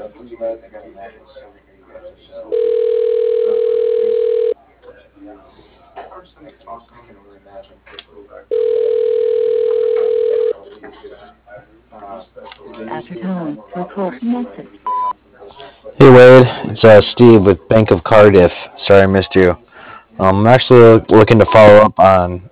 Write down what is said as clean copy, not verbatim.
After tone, record message. Hey Wade, it's Steve with Bank of Cardiff. Sorry I missed you. I'm actually looking to follow up on.